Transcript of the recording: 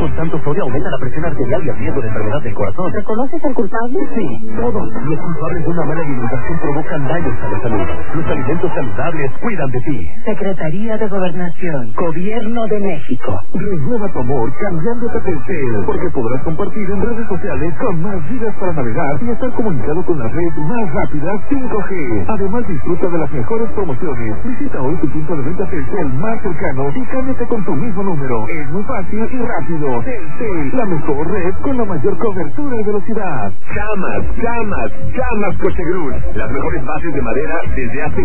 con tanto sodio aumenta la presión arterial y el riesgo de enfermedad del corazón. ¿Reconoces al culpable? Sí, todos los culpables de una mala alimentación provocan daños a la salud. Los alimentos saludables cuidan de ti. Secretaría de Gobernación, Gobierno de México. Renueva tu amor cambiándote a Telcel, porque podrás compartir en redes sociales con más gigas para navegar y estar comunicado con la red más rápida 5G. Además, disfruta de las mejores promociones. Visita hoy tu punto de venta Telcel más cercano y cámbiate con tu mismo número. Es muy fácil y rápido. Telcel, la mejor red con la mayor cobertura y velocidad. Camas Coche Cruz. Las mejores bases de madera desde hace